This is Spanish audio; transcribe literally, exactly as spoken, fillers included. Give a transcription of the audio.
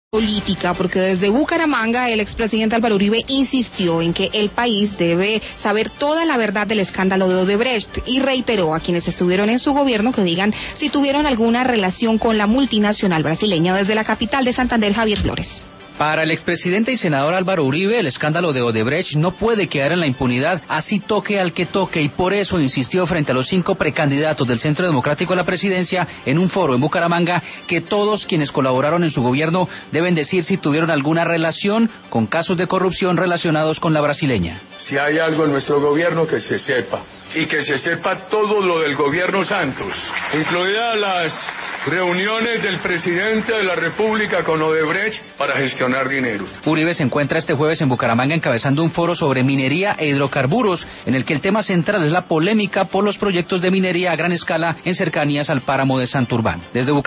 Política, porque desde Bucaramanga el expresidente Álvaro Uribe insistió en que el país debe saber toda la verdad del escándalo de Odebrecht y reiteró a quienes estuvieron en su gobierno que digan si tuvieron alguna relación con la multinacional brasileña. Desde la capital de Santander, Javier Flores. Para el expresidente y senador Álvaro Uribe, el escándalo de Odebrecht no puede quedar en la impunidad, así toque al que toque, y por eso insistió frente a los cinco precandidatos del Centro Democrático a la presidencia en un foro en Bucaramanga que todos quienes colaboraron en su gobierno deben decir si tuvieron alguna relación con casos de corrupción relacionados con la brasileña. Si hay algo en nuestro gobierno, que se sepa, y que se sepa todo lo del gobierno Santos, incluidas las reuniones del presidente de la República con Odebrecht para gestionar dinero. Uribe se encuentra este jueves en Bucaramanga encabezando un foro sobre minería e hidrocarburos, en el que el tema central es la polémica por los proyectos de minería a gran escala en cercanías al páramo de Santurbán. Desde Bucaramanga.